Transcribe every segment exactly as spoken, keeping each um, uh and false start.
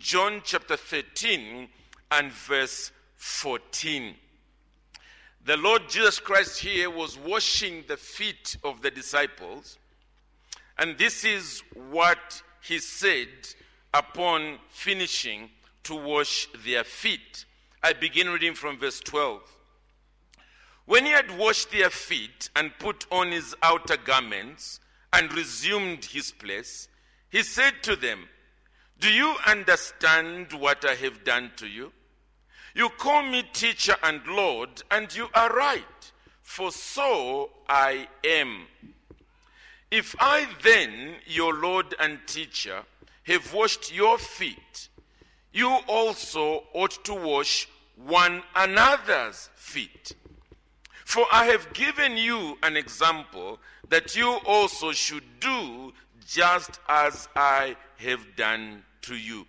John chapter thirteen and verse fourteen. The Lord Jesus Christ here was washing the feet of the disciples, and this is what he said upon finishing to wash their feet. I begin reading from verse twelve. When he had washed their feet and put on his outer garments and resumed his place, he said to them, "Do you understand what I have done to you? You call me teacher and Lord, and you are right, for so I am. If I then, your Lord and teacher, have washed your feet, you also ought to wash one another's feet. For I have given you an example that you also should do just as I have done to you.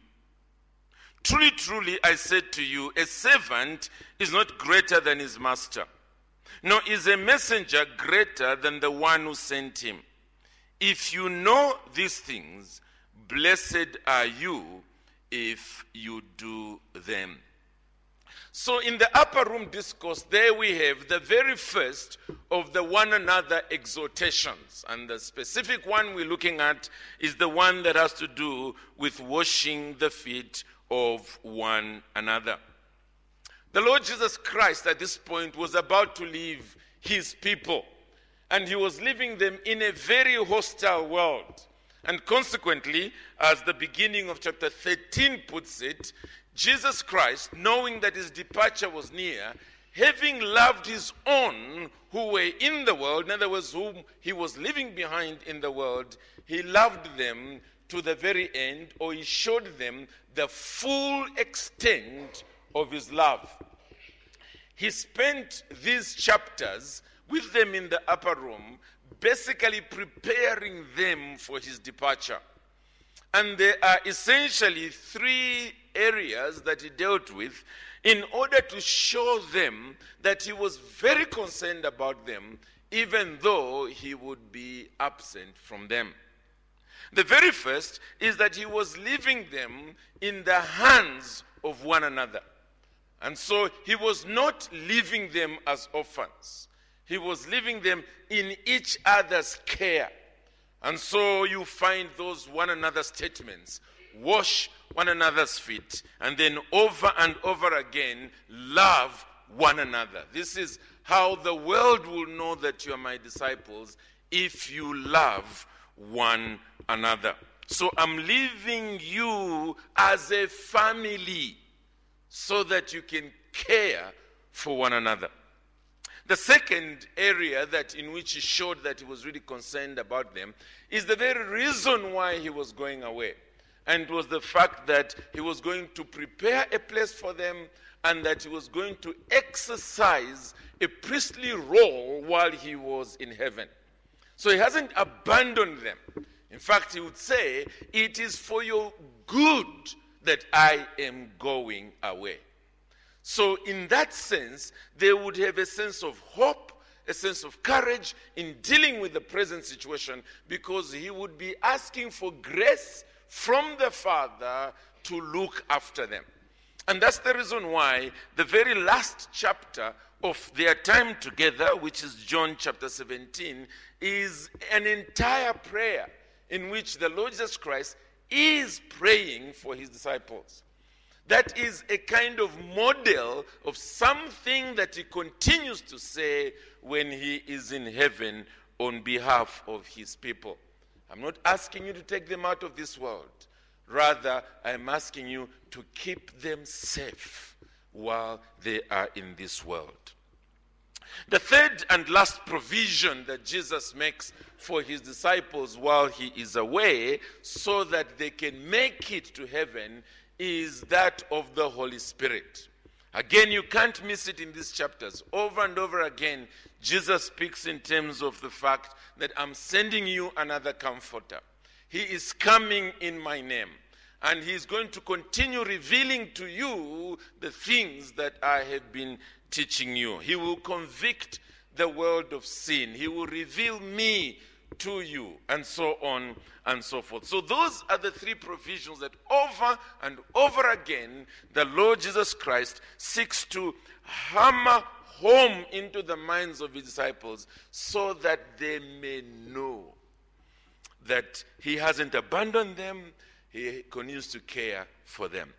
Truly, truly, I said to you, a servant is not greater than his master, nor is a messenger greater than the one who sent him. If you know these things, blessed are you if you do them." So in the upper room discourse, there we have the very first of the one another exhortations. And the specific one we're looking at is the one that has to do with washing the feet of one another. The Lord Jesus Christ at this point was about to leave his people, and he was leaving them in a very hostile world. And consequently, as the beginning of chapter thirteen puts it, Jesus Christ, knowing that his departure was near, having loved his own who were in the world, in other words, whom he was leaving behind in the world, he loved them to the very end, or he showed them the full extent of his love. He spent these chapters with them in the upper room, basically preparing them for his departure. And there are essentially three areas that he dealt with in order to show them that he was very concerned about them, even though he would be absent from them. The very first is that he was leaving them in the hands of one another. And so he was not leaving them as orphans. He was leaving them in each other's care. And so you find those one another statements. Wash one another's feet. And then over and over again, love one another. This is how the world will know that you are my disciples, if you love one another. So I'm leaving you as a family so that you can care for one another. The second area that in which he showed that he was really concerned about them is the very reason why he was going away. And it was the fact that he was going to prepare a place for them, and that he was going to exercise a priestly role while he was in heaven. So he hasn't abandoned them. In fact, he would say, it is for your good that I am going away. So in that sense, they would have a sense of hope, a sense of courage in dealing with the present situation, because he would be asking for grace from the Father to look after them. And that's the reason why the very last chapter of their time together, which is John chapter seventeen, is an entire prayer in which the Lord Jesus Christ is praying for his disciples. That is a kind of model of something that he continues to say when he is in heaven on behalf of his people. I'm not asking you to take them out of this world. Rather, I'm asking you to keep them safe while they are in this world. The third and last provision that Jesus makes for his disciples while he is away, so that they can make it to heaven, is that of the Holy Spirit. Again, you can't miss it in these chapters. Over and over again, Jesus speaks in terms of the fact that I'm sending you another comforter. He is coming in my name. And he's going to continue revealing to you the things that I have been teaching you. He will convict the world of sin. He will reveal me to you, and so on and so forth. So those are the three provisions that over and over again the Lord Jesus Christ seeks to hammer home into the minds of his disciples so that they may know that he hasn't abandoned them, he continues to care for them.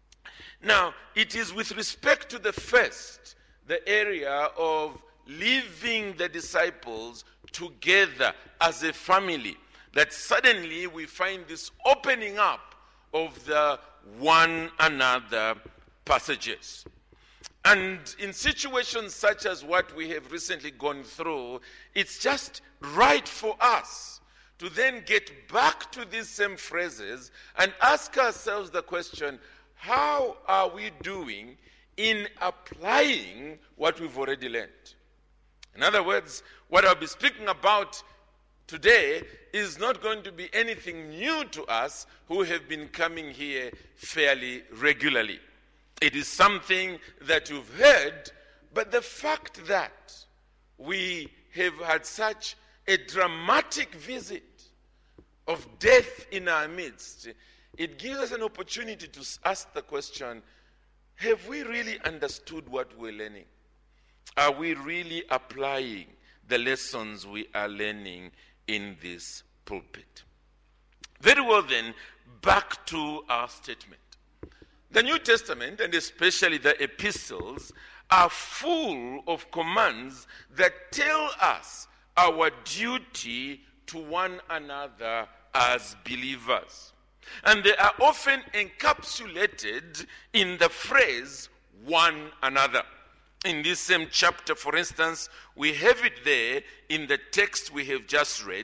Now, it is with respect to the first, the area of leaving the disciples together as a family, that suddenly we find this opening up of the one another passages. And in situations such as what we have recently gone through, it's just right for us to then get back to these same phrases and ask ourselves the question, how are we doing in applying what we've already learned? In other words, what I'll be speaking about today is not going to be anything new to us who have been coming here fairly regularly. It is something that you've heard, but the fact that we have had such a dramatic visit of death in our midst, it gives us an opportunity to ask the question, have we really understood what we're learning? Are we really applying the lessons we are learning in this pulpit? Very well then, back to our statement. The New Testament, and especially the epistles, are full of commands that tell us our duty to one another as believers. And they are often encapsulated in the phrase, one another. In this same chapter, for instance, we have it there in the text we have just read,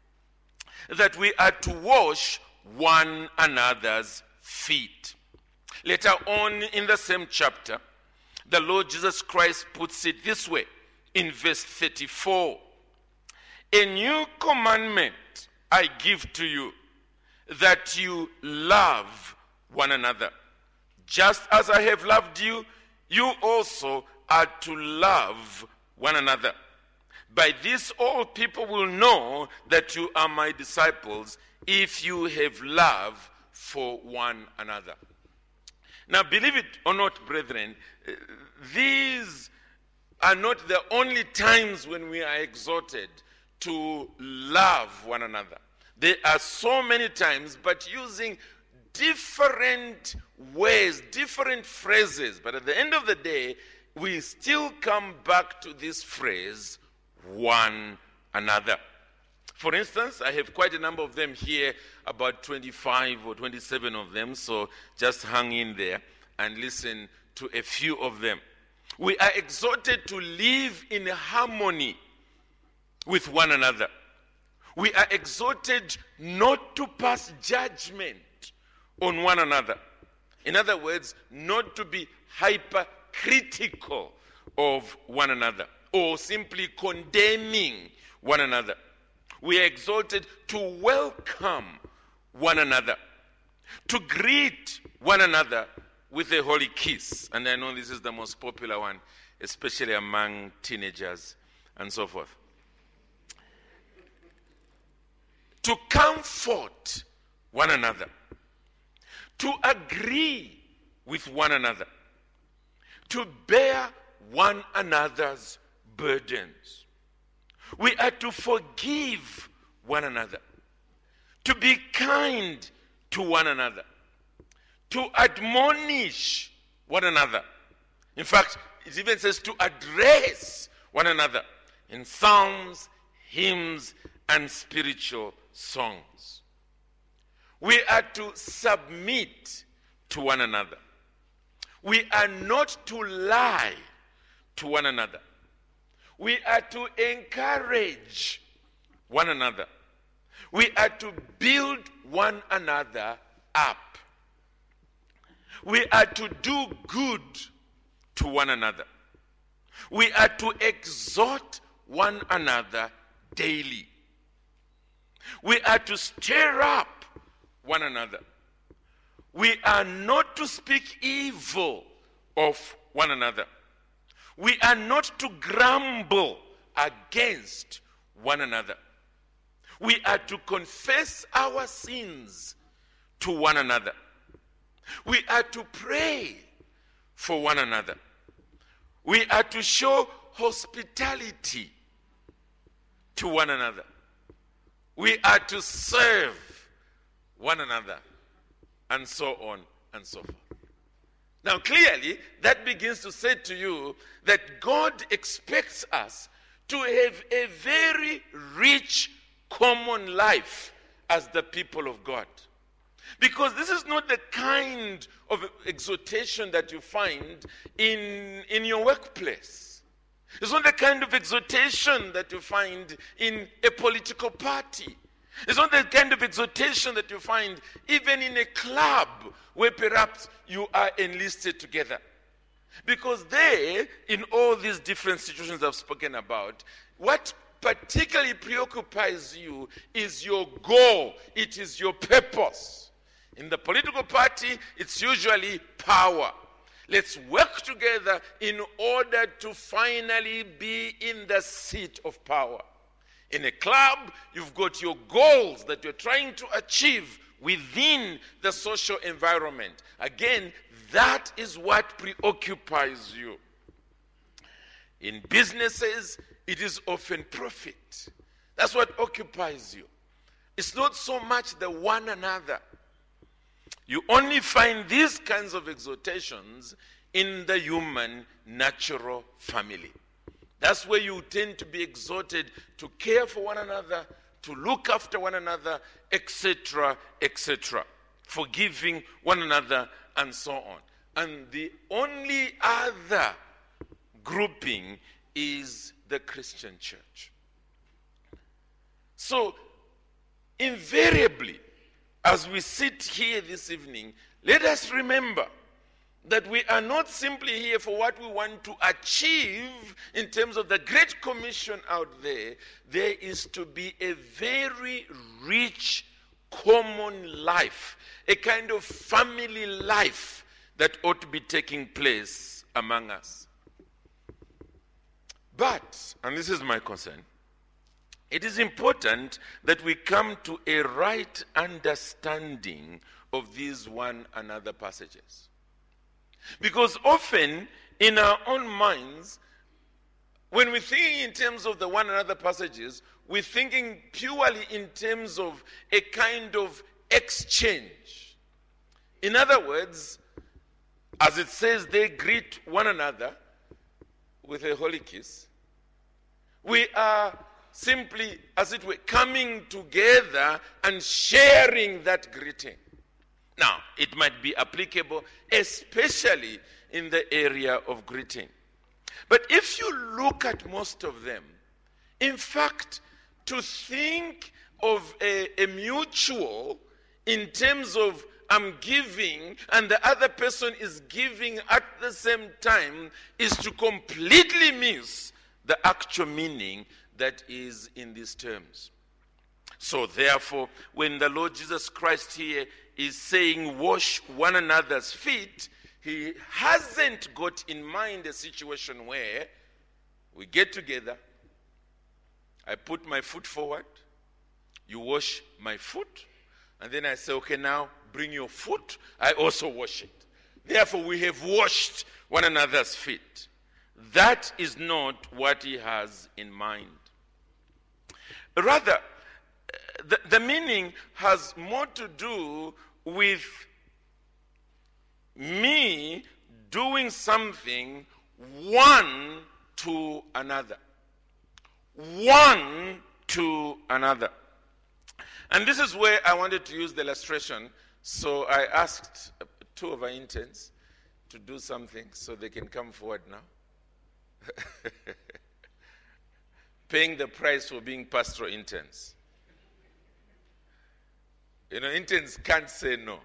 that we are to wash one another's feet. Later on in the same chapter, the Lord Jesus Christ puts it this way in verse thirty-four. A new commandment I give to you, that you love one another. Just as I have loved you, you also are to love one another. By this all people will know that you are my disciples, if you have love for one another. Now, believe it or not, brethren, these are not the only times when we are exhorted to love one another. There are so many times, but using different ways, different phrases. But at the end of the day, we still come back to this phrase, one another. For instance, I have quite a number of them here, about twenty-five or twenty-seven of them, so just hang in there and listen to a few of them. We are exhorted to live in harmony with one another. We are exhorted not to pass judgment on one another. In other words, not to be hypercritical of one another or simply condemning one another. We are exhorted to welcome one another, to greet one another with a holy kiss. And I know this is the most popular one, especially among teenagers and so forth. To comfort one another, to agree with one another, to bear one another's burdens. We are to forgive one another, to be kind to one another, to admonish one another. In fact, it even says to address one another in psalms, hymns, and spiritual songs. We are to submit to one another. We are not to lie to one another. We are to encourage one another. We are to build one another up. We are to do good to one another. We are to exhort one another daily. We are to stir up one another. We are not to speak evil of one another. We are not to grumble against one another. We are to confess our sins to one another. We are to pray for one another. We are to show hospitality to one another. We are to serve one another, and so on and so forth. Now, clearly, that begins to say to you that God expects us to have a very rich common life as the people of God. Because this is not the kind of exhortation that you find in, in your workplace. It's not the kind of exhortation that you find in a political party. It's not the kind of exhortation that you find even in a club where perhaps you are enlisted together. Because there, in all these different situations I've spoken about, what particularly preoccupies you is your goal. It is your purpose. In the political party, it's usually power. Let's work together in order to finally be in the seat of power. In a club, you've got your goals that you're trying to achieve within the social environment. Again, that is what preoccupies you. In businesses, it is often profit. That's what occupies you. It's not so much the one another. You only find these kinds of exhortations in the human natural family. That's where you tend to be exhorted to care for one another, to look after one another, et cetera, et cetera, forgiving one another, and so on. And the only other grouping is the Christian church. So, invariably, as we sit here this evening, let us remember that we are not simply here for what we want to achieve in terms of the Great Commission out there. There is to be a very rich common life, a kind of family life that ought to be taking place among us. But, and this is my concern, it is important that we come to a right understanding of these one another passages. Because often in our own minds, when we think in terms of the one another passages, we're thinking purely in terms of a kind of exchange. In other words, as it says, they greet one another with a holy kiss. We are simply, as it were, coming together and sharing that greeting. Now, it might be applicable especially in the area of greeting. But if you look at most of them, in fact, to think of a, a mutual in terms of I'm giving and the other person is giving at the same time is to completely miss the actual meaning that is in these terms. So therefore, when the Lord Jesus Christ here is saying wash one another's feet, he hasn't got in mind a situation where we get together, I put my foot forward, you wash my foot, and then I say, okay, now bring your foot, I also wash it. Therefore, we have washed one another's feet. That is not what he has in mind. Rather, the, the meaning has more to do with me doing something one to another. One to another. And this is where I wanted to use the illustration. So I asked two of our interns to do something so they can come forward now. Paying the price for being pastoral interns. You know, interns can't say no.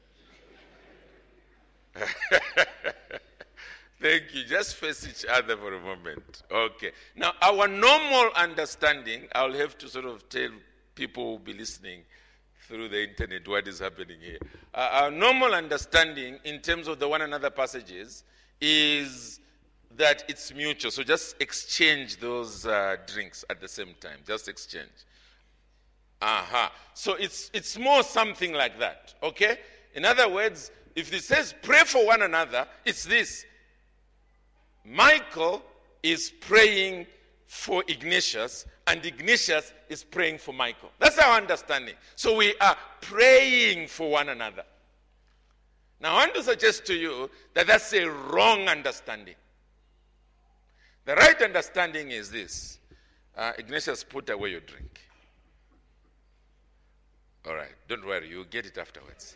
Thank you. Just face each other for a moment. Okay. Now, our normal understanding, I'll have to sort of tell people who will be listening through the internet what is happening here. Uh, our normal understanding in terms of the one another passages is that it's mutual. So just exchange those uh, drinks at the same time. Just exchange. Aha. Uh-huh. So it's it's more something like that. Okay? In other words, if it says pray for one another, it's this. Michael is praying for Ignatius, and Ignatius is praying for Michael. That's our understanding. So we are praying for one another. Now, I want to suggest to you that that's a wrong understanding. The right understanding is this. Uh, Ignatius, put away your drink. All right, don't worry, you'll get it afterwards.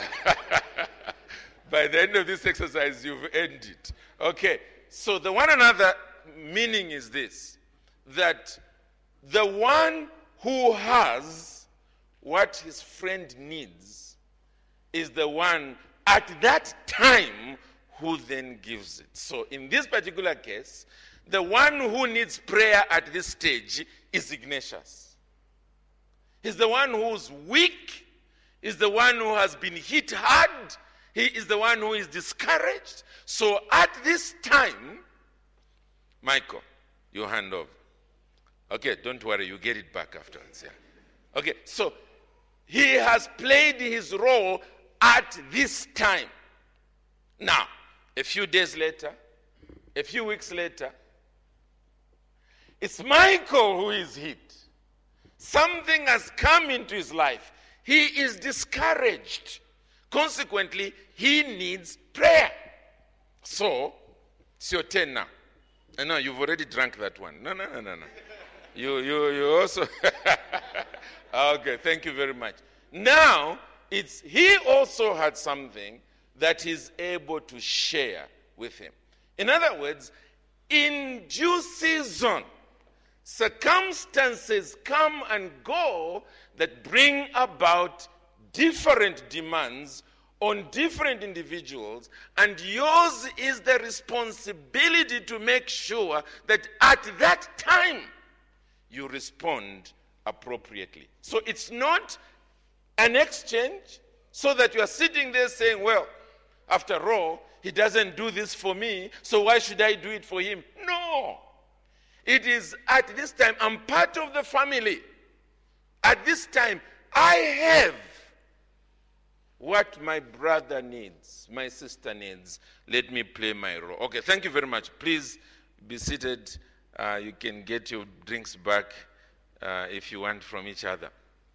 By the end of this exercise, you've earned it. Okay, so the one another meaning is this, that the one who has what his friend needs is the one at that time who then gives it. So in this particular case, the one who needs prayer at this stage is Ignatius. He's the one who's weak, is the one who has been hit hard, he is the one who is discouraged. So at this time, Michael, you hand over. Okay, don't worry, you get it back afterwards. Yeah. Okay, so he has played his role at this time. Now, a few days later, a few weeks later, it's Michael who is hit. Something has come into his life. He is discouraged. Consequently, he needs prayer. So, it's your turn now. No, you've already drank that one. No, no, no, no, no. You, you, you also. Okay, thank you very much. Now, it's he also had something that he's able to share with him. In other words, in due season, circumstances come and go that bring about different demands on different individuals, and yours is the responsibility to make sure that at that time you respond appropriately. So it's not an exchange so that you are sitting there saying, well, after all, he doesn't do this for me, so why should I do it for him? No. It is at this time, I'm part of the family. At this time, I have what my brother needs, my sister needs. Let me play my role. Okay, thank you very much. Please be seated. Uh, you can get your drinks back uh, if you want from each other.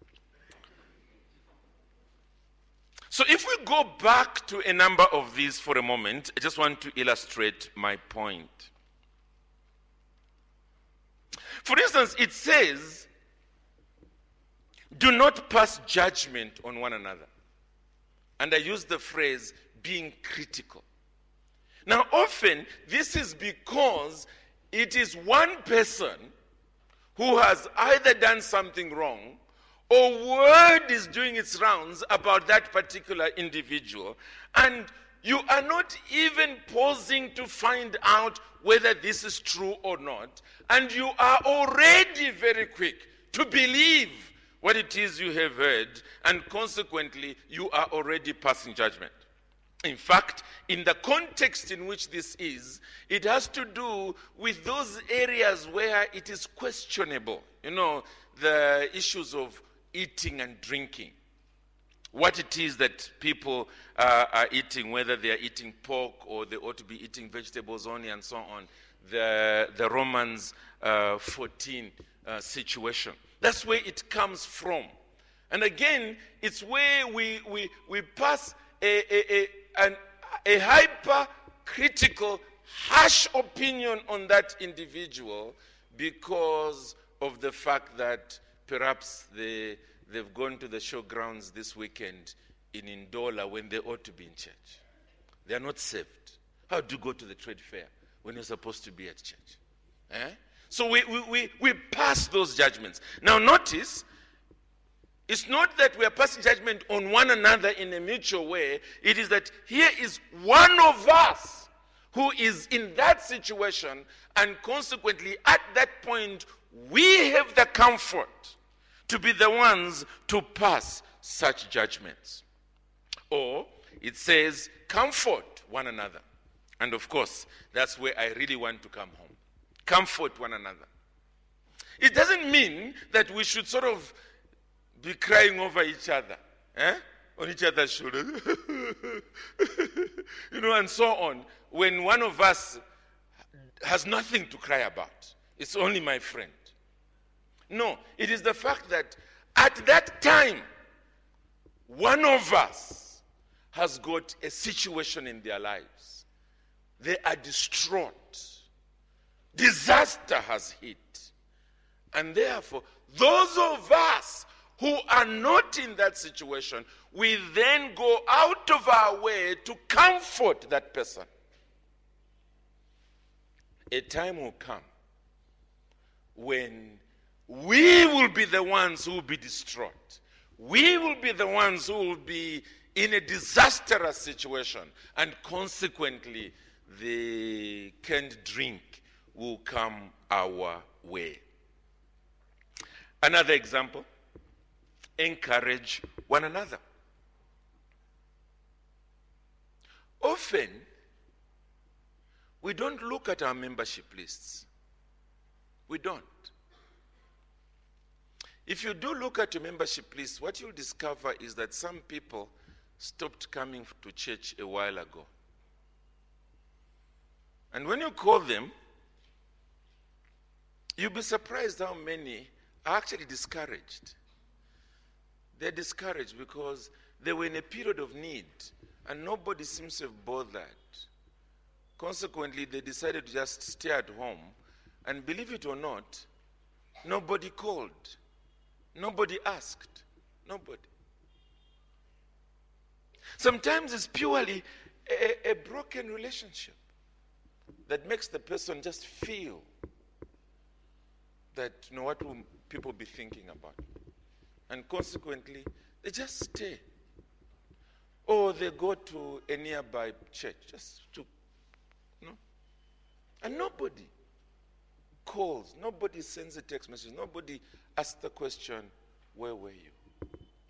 So if we go back to a number of these for a moment, I just want to illustrate my point. For instance, it says, do not pass judgment on one another. And I use the phrase, being critical. Now, often, this is because it is one person who has either done something wrong, or word is doing its rounds about that particular individual, and you are not even pausing to find out whether this is true or not, and you are already very quick to believe what it is you have heard, and consequently, you are already passing judgment. In fact, in the context in which this is, it has to do with those areas where it is questionable. You know, the issues of eating and drinking. What it is that people uh, are eating, whether they are eating pork or they ought to be eating vegetables only and so on. The, the Romans uh, fourteen uh, situation. That's where it comes from. And again, it's where we, we, we pass a, a, a, an, a hyper-critical, harsh opinion on that individual because of the fact that perhaps they, they've gone to the showgrounds this weekend in Ndola when they ought to be in church. They are not saved. How do you go to the trade fair when you're supposed to be at church? Eh? So we, we, we, we pass those judgments. Now notice, it's not that we are passing judgment on one another in a mutual way. It is that here is one of us who is in that situation, and consequently at that point we have the comfort to be the ones to pass such judgments. Or it says, comfort one another. And of course, that's where I really want to come home. Comfort one another. It doesn't mean that we should sort of be crying over each other, eh? On each other's shoulders, you know, and so on, when one of us has nothing to cry about. It's only my friend. No, it is the fact that at that time, one of us has got a situation in their lives. They are distraught. Disaster has hit. And therefore, those of us who are not in that situation, we then go out of our way to comfort that person. A time will come when we will be the ones who will be distraught. We will be the ones who will be in a disastrous situation, and consequently, the canned drink will come our way. Another example, encourage one another. Often, we don't look at our membership lists. We don't. If you do look at your membership list, what you'll discover is that some people stopped coming to church a while ago. And when you call them, you'll be surprised how many are actually discouraged. They're discouraged because they were in a period of need and nobody seems to have bothered. Consequently, they decided to just stay at home, and believe it or not, nobody called. Nobody asked. Nobody. Sometimes it's purely a, a broken relationship that makes the person just feel that, you know, what will people be thinking about? And consequently, they just stay. Or they go to a nearby church just to, you know. And nobody calls, nobody sends a text message, nobody asks the question, where were you?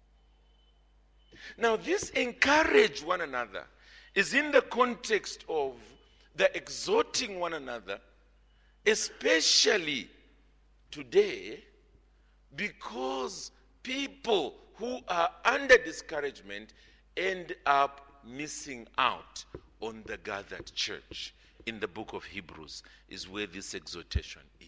Now, this encourage one another is in the context of the exhorting one another, especially today, because people who are under discouragement end up missing out on the gathered church. In the book of Hebrews is where this exhortation is.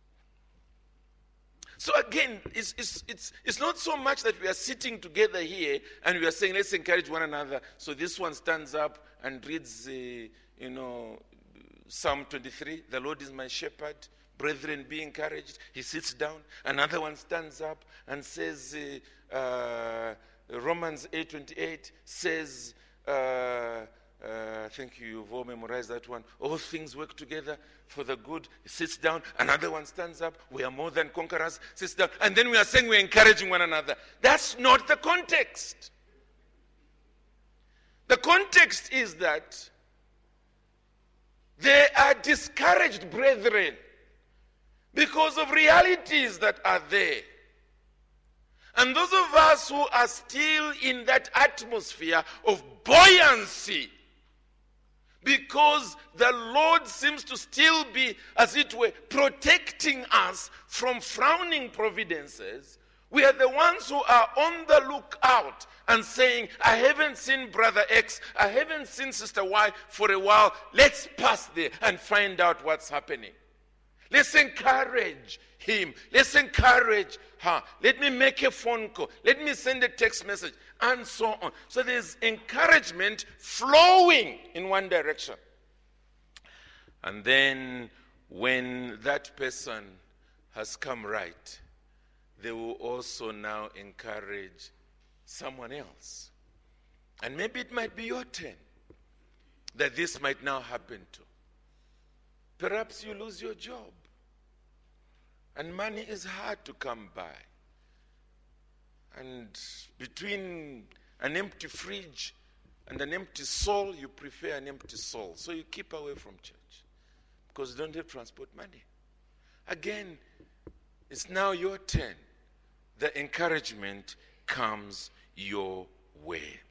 So again, it's, it's, it's, it's not so much that we are sitting together here and we are saying, let's encourage one another. So this one stands up and reads, uh, you know, Psalm twenty-three, the Lord is my shepherd, brethren, be encouraged. He sits down. Another one stands up and says, uh, uh, Romans eight twenty-eight says, uh, Uh, I think you've all memorized that one. All things work together for the good. He sits down. Another one stands up. We are more than conquerors. Sits down. And then we are saying we're encouraging one another. That's not the context. The context is that they are discouraged brethren because of realities that are there. And those of us who are still in that atmosphere of buoyancy, because the Lord seems to still be, as it were, protecting us from frowning providences, we are the ones who are on the lookout and saying, I haven't seen Brother X, I haven't seen Sister Y for a while. Let's pass there and find out what's happening. Let's encourage him. Let's encourage her. Let me make a phone call. Let me send a text message, and so on. So there's encouragement flowing in one direction. And then when that person has come right, they will also now encourage someone else. And maybe it might be your turn that this might now happen to. Perhaps you lose your job. And money is hard to come by. And between an empty fridge and an empty soul, you prefer an empty soul. So you keep away from church because you don't have transport money. Again, it's now your turn. The encouragement comes your way.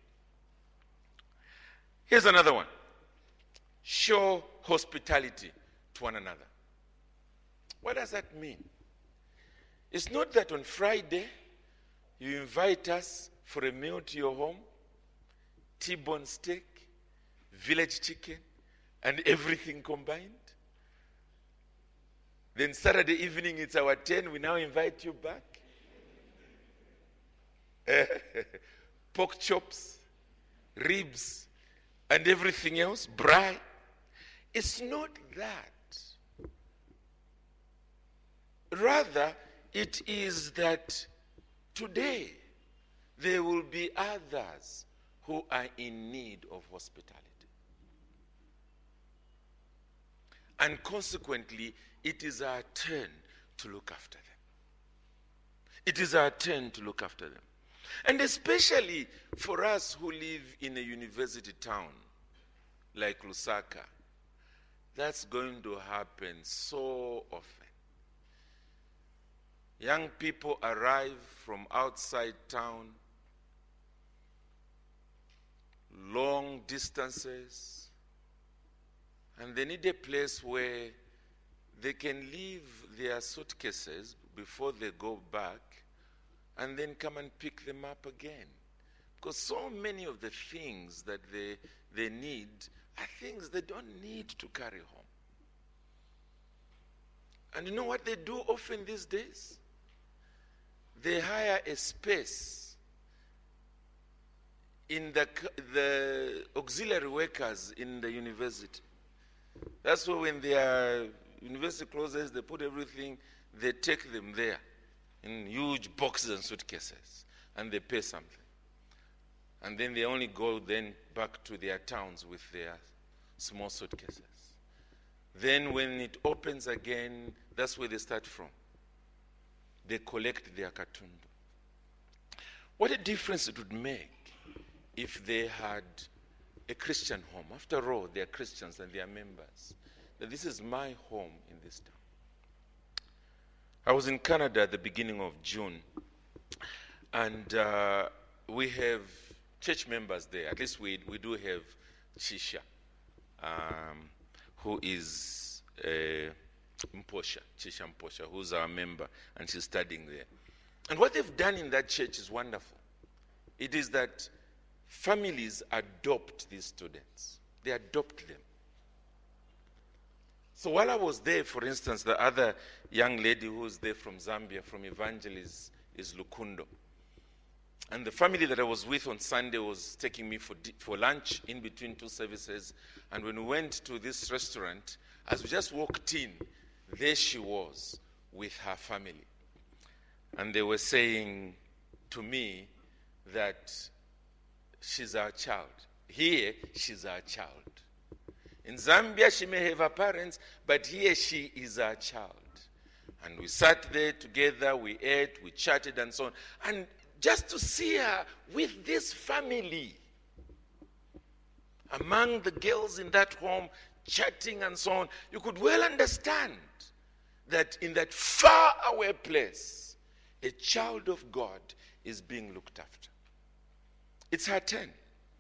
Here's another one. Show hospitality to one another. What does that mean? It's not that on Friday You invite us for a meal to your home, T-bone steak, village chicken, and everything combined. Then Saturday evening, it's our turn. We now invite you back. Pork chops, ribs, and everything else, braai. It's not that. Rather, it is that today there will be others who are in need of hospitality. And consequently, it is our turn to look after them. It is our turn to look after them. And especially for us who live in a university town like Lusaka, that's going to happen so often. Young people arrive from outside town, long distances, and they need a place where they can leave their suitcases before they go back and then come and pick them up again. Because so many of the things that they, they need are things they don't need to carry home. And you know what they do often these days? They hire a space in the, the auxiliary workers in the university. That's why when their university closes, they put everything, they take them there in huge boxes and suitcases, and they pay something. And then they only go then back to their towns with their small suitcases. Then when it opens again, that's where they start from. They collect their katundu. What a difference it would make if they had a Christian home. After all, they are Christians and they are members. That this is my home in this town. I was in Canada at the beginning of June, and uh, we have church members there. At least we we do have Chisha, um, who is uh, Mposha, Chisha Mposha, who's our member, and she's studying there. And what they've done in that church is wonderful. It is that families adopt these students. They adopt them. So while I was there, for instance, the other young lady who was there from Zambia, from Evangelis, is Lukundo. And the family that I was with on Sunday was taking me for, for lunch in between two services. And when we went to this restaurant, as we just walked in, there she was with her family. And they were saying to me that she's our child. Here, she's our child. In Zambia, she may have her parents, but here she is our child. And we sat there together, we ate, we chatted and so on. And just to see her with this family, among the girls in that home, chatting and so on, you could well understand that in that far away place, a child of God is being looked after. It's her turn.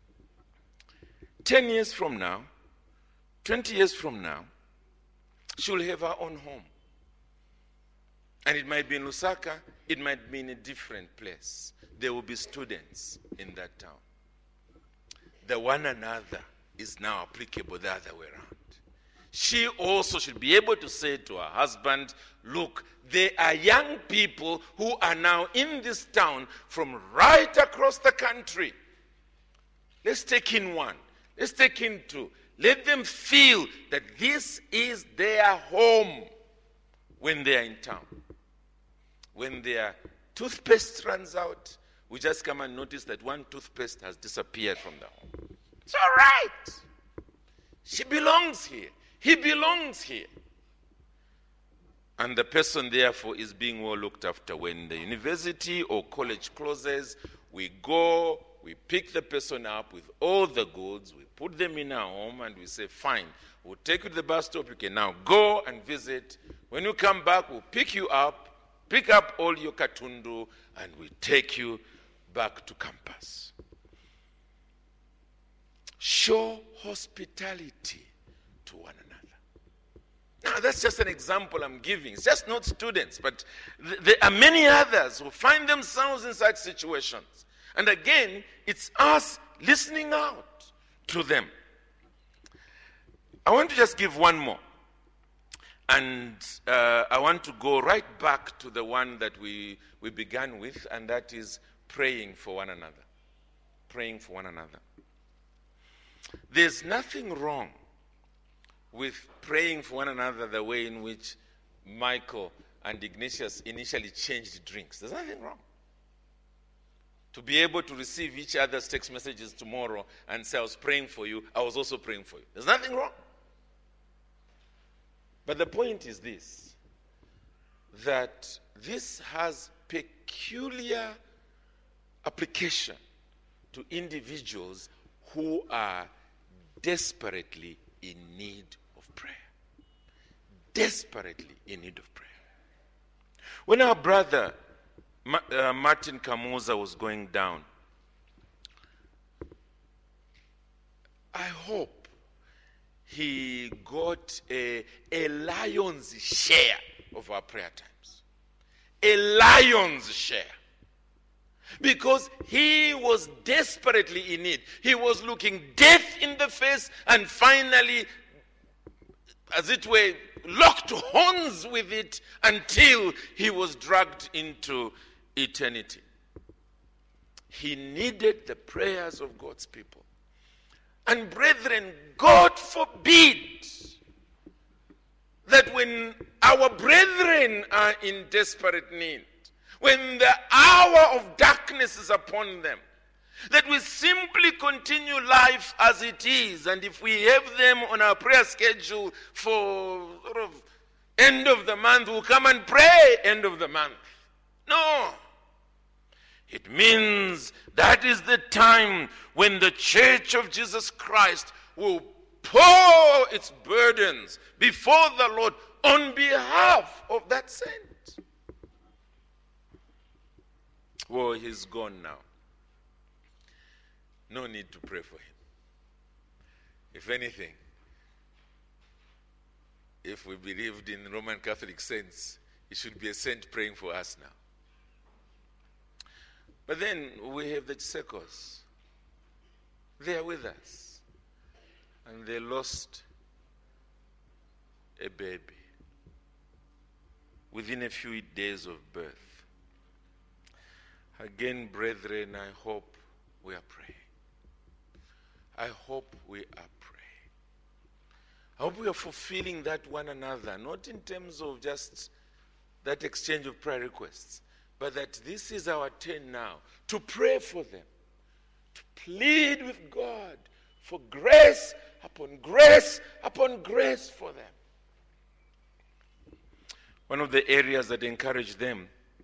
Ten years from now, twenty years from now, she'll have her own home. And it might be in Lusaka, it might be in a different place. There will be students in that town. The one another is now applicable the other way around. She also should be able to say to her husband, look, there are young people who are now in this town from right across the country. Let's take in one. Let's take in two. Let them feel that this is their home when they are in town. When their toothpaste runs out, we just come and notice that one toothpaste has disappeared from the home. It's all right. She belongs here. He belongs here. And the person, therefore, is being well looked after. When the university or college closes, we go, we pick the person up with all the goods, we put them in our home, and we say, fine, we'll take you to the bus stop, you can now go and visit. When you come back, we'll pick you up, pick up all your katundu, and we take you back to campus. Show hospitality to one another. Now, that's just an example I'm giving. It's just not students, but th- there are many others who find themselves in such situations. And again, it's us listening out to them. I want to just give one more. And uh, I want to go right back to the one that we, we began with, and that is praying for one another. Praying for one another. There's nothing wrong with praying for one another the way in which Michael and Ignatius initially changed drinks. There's nothing wrong. To be able to receive each other's text messages tomorrow and say, I was praying for you, I was also praying for you. There's nothing wrong. But the point is this, that this has peculiar application to individuals who are desperately in need of prayer. Desperately in need of prayer. When our brother Ma- uh, Martin Kamuza was going down, I hope he got a, a lion's share of our prayer times. A lion's share. Because he was desperately in need. He was looking death in the face and finally, as it were, locked horns with it until he was dragged into eternity. He needed the prayers of God's people. And brethren, God forbid that when our brethren are in desperate need, when the hour of darkness is upon them, that we simply continue life as it is, and if we have them on our prayer schedule for sort of end of the month, we'll come and pray end of the month. No. It means that is the time when the Church of Jesus Christ will pour its burdens before the Lord on behalf of that saint. Well, he's gone now. No need to pray for him. If anything, if we believed in Roman Catholic saints, it should be a saint praying for us now. But then we have the Chisekos. They are with us. And they lost a baby within a few days of birth. Again, brethren, I hope we are praying. I hope we are praying. I hope we are fulfilling that one another, not in terms of just that exchange of prayer requests, but that this is our turn now to pray for them, to plead with God for grace upon grace upon grace for them. One of the areas that encouraged them,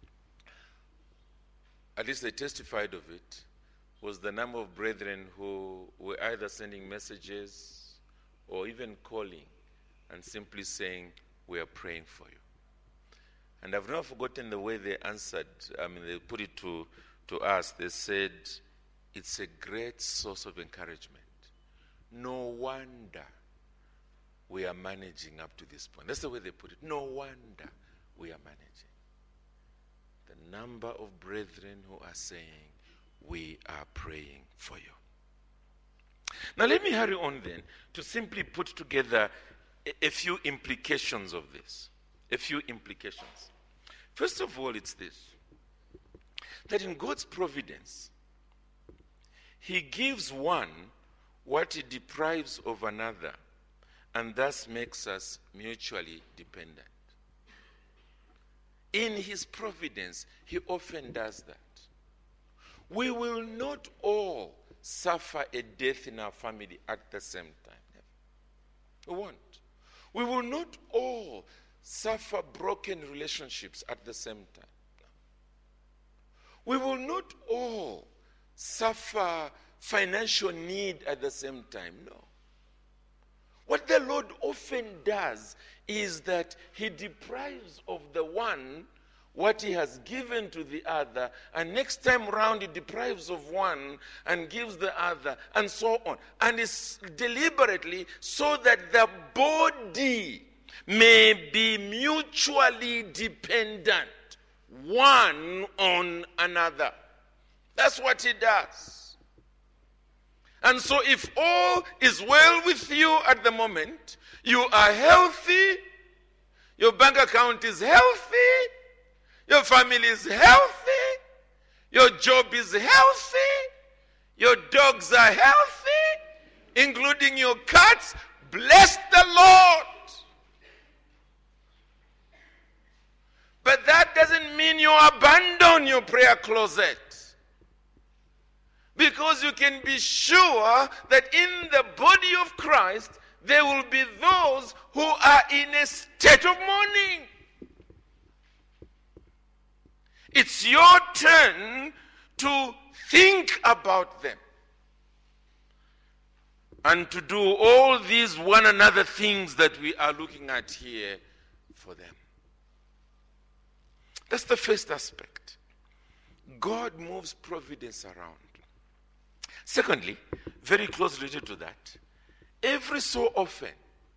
at least they testified of it, was the number of brethren who were either sending messages or even calling and simply saying, we are praying for you. And I've never forgotten the way they answered. I mean, they put it to, to us. They said, it's a great source of encouragement. No wonder we are managing up to this point. That's the way they put it. No wonder we are managing. The number of brethren who are saying, we are praying for you. Now let me hurry on then to simply put together a, a few implications of this. A few implications. First of all, it's this, that in God's providence, he gives one what he deprives of another, and thus makes us mutually dependent. In his providence, he often does that. We will not all suffer a death in our family at the same time. We won't. We will not all suffer broken relationships at the same time. We will not all suffer financial need at the same time. No. What the Lord often does is that he deprives of the one what he has given to the other, and next time round he deprives of one and gives the other, and so on. And it's deliberately so that the body may be mutually dependent, one on another. That's what he does. And so if all is well with you at the moment, you are healthy, your bank account is healthy, your family is healthy, your job is healthy, your dogs are healthy, including your cats, bless the Lord. But that doesn't mean you abandon your prayer closet. Because you can be sure that in the body of Christ, there will be those who are in a state of mourning. It's your turn to think about them and to do all these one another things that we are looking at here for them. That's the first aspect. God moves providence around. Secondly, very closely related to that, every so often,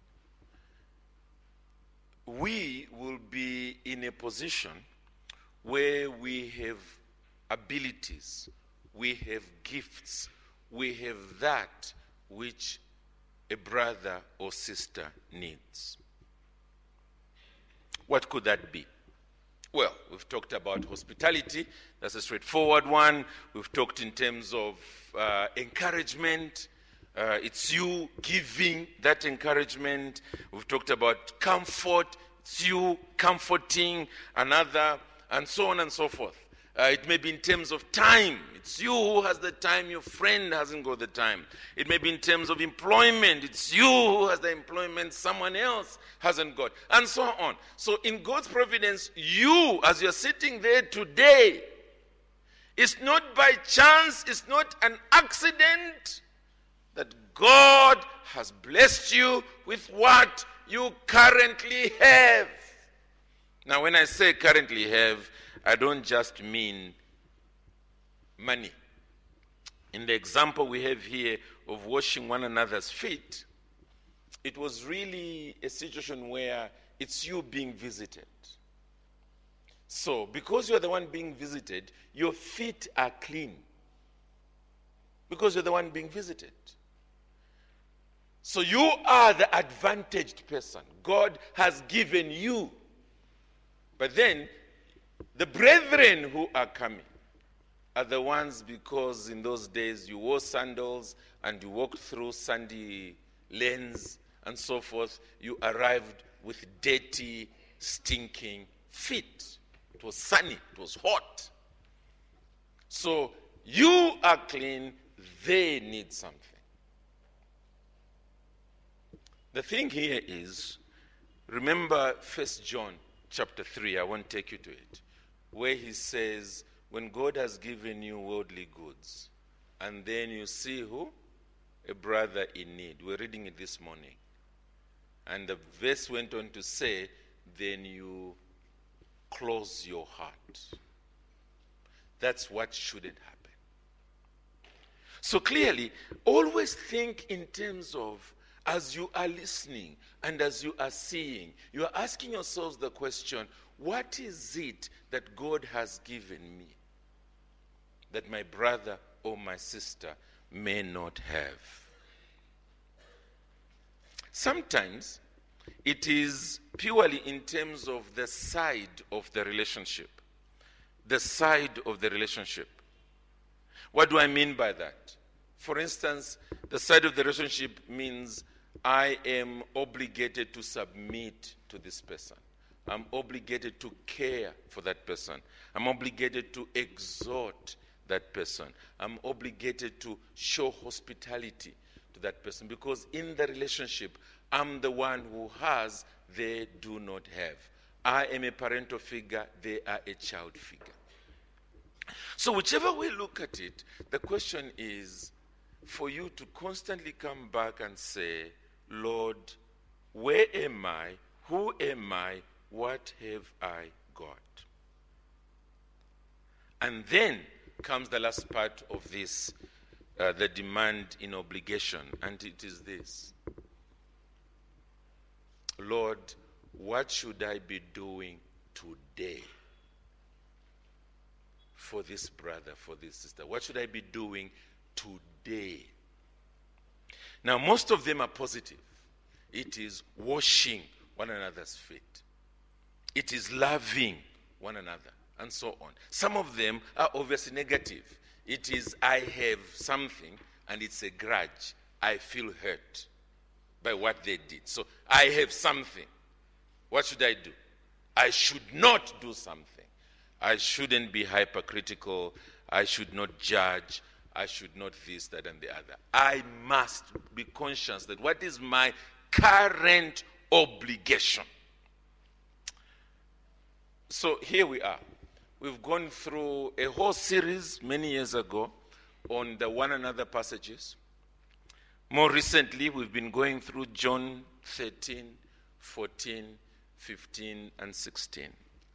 we will be in a position where we have abilities, we have gifts, we have that which a brother or sister needs. What could that be? Well, we've talked about hospitality. That's a straightforward one. We've talked in terms of uh, encouragement. Uh, it's you giving that encouragement. We've talked about comfort. It's you comforting another, and so on and so forth. Uh, it may be in terms of time. It's you who has the time. Your friend hasn't got the time. It may be in terms of employment. It's you who has the employment. Someone else hasn't got. And so on. So in God's providence, you, as you're sitting there today, it's not by chance, it's not an accident that God has blessed you with what you currently have. Now, when I say currently have, I don't just mean money. In the example we have here of washing one another's feet, it was really a situation where it's you being visited. So, because you're the one being visited, your feet are clean. Because you're the one being visited. So you are the advantaged person. God has given you. But then, the brethren who are coming are the ones, because in those days you wore sandals and you walked through sandy lanes and so forth, you arrived with dirty, stinking feet. It was sunny, it was hot. So you are clean, they need something. The thing here is, remember First John chapter three, I won't take you to it, where he says, when God has given you worldly goods, and then you see who? A brother in need. We're reading it this morning. And the verse went on to say, then you close your heart. That's what shouldn't happen. So clearly, always think in terms of, as you are listening and as you are seeing, you are asking yourselves the question, what is it that God has given me that my brother or my sister may not have? Sometimes it is purely in terms of the side of the relationship. The side of the relationship. What do I mean by that? For instance, the side of the relationship means I am obligated to submit to this person. I'm obligated to care for that person. I'm obligated to exhort that person. I'm obligated to show hospitality to that person, because in the relationship, I'm the one who has, they do not have. I am a parental figure, they are a child figure. So whichever way you look at it, the question is for you to constantly come back and say, Lord, where am I? Who am I? What have I got? And then comes the last part of this, uh, the demand in obligation, and it is this. Lord, what should I be doing today for this brother, for this sister? What should I be doing today? Now, most of them are positive. It is washing one another's feet. It is loving one another, and so on. Some of them are obviously negative. It is, I have something, and it's a grudge. I feel hurt by what they did. So, I have something. What should I do? I should not do something. I shouldn't be hypercritical. I should not judge. I should not this, that, and the other. I must be conscious that what is my current obligation. So here we are. We've gone through a whole series many years ago on the one another passages. More recently, we've been going through John thirteen, fourteen, fifteen, and sixteen.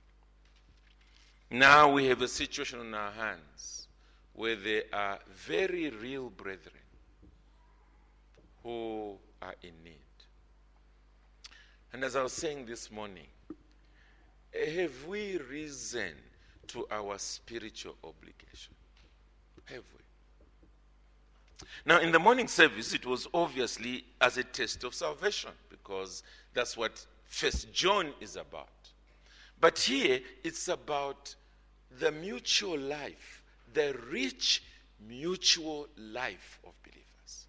Now we have a situation on our hands where there are very real brethren who are in need. And as I was saying this morning, have we risen to our spiritual obligation? Have we? Now, in the morning service, it was obviously as a test of salvation, because that's what First John is about. But here, it's about the mutual life, the rich mutual life of believers.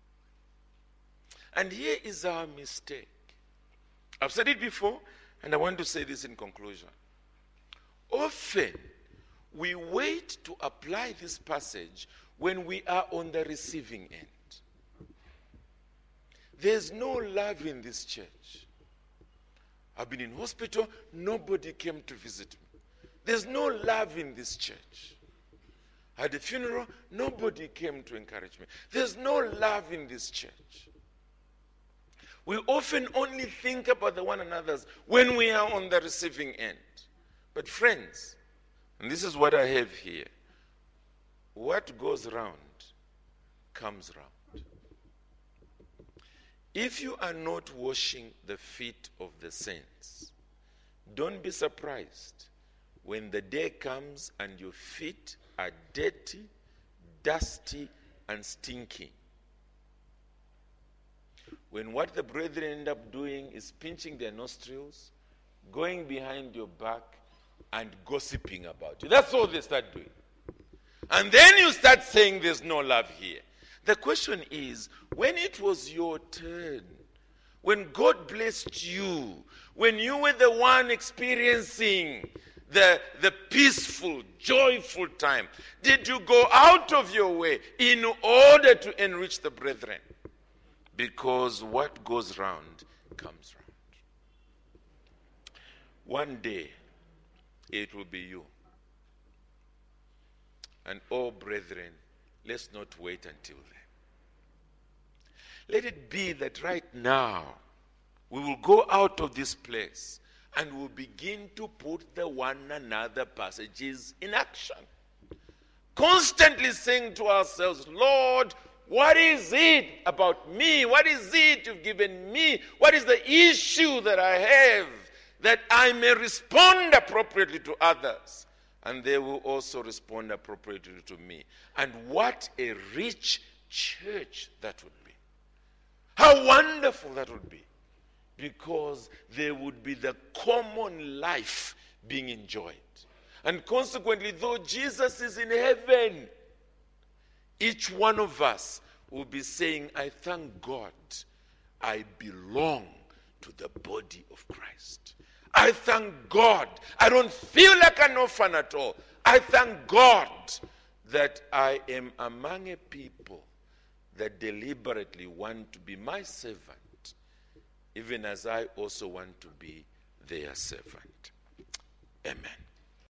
And here is our mistake. I've said it before, and I want to say this in conclusion. Often, we wait to apply this passage when we are on the receiving end. There's no love in this church. I've been in hospital, nobody came to visit me. There's no love in this church. I had a funeral, nobody came to encourage me. There's no love in this church. We often only think about the one another's when we are on the receiving end. But friends, and this is what I have here, what goes round comes round. If you are not washing the feet of the saints, don't be surprised when the day comes and your feet are dirty, dusty, and stinky. When what the brethren end up doing is pinching their nostrils, going behind your back, and gossiping about you. That's all they start doing. And then you start saying there's no love here. The question is, when it was your turn, when God blessed you, when you were the one experiencing the, the peaceful, joyful time, did you go out of your way in order to enrich the brethren? Because what goes round comes round. One day, it will be you. And oh, brethren, let's not wait until then. Let it be that right now, we will go out of this place and we'll begin to put the one another passages in action. Constantly saying to ourselves, Lord, what is it about me? What is it you've given me? What is the issue that I have that I may respond appropriately to others? And they will also respond appropriately to me. And what a rich church that would be. How wonderful that would be. Because there would be the common life being enjoyed. And consequently, though Jesus is in heaven, each one of us will be saying, I thank God I belong to the body of Christ. I thank God I don't feel like an orphan at all. I thank God that I am among a people that deliberately want to be my servant, even as I also want to be their servant. Amen.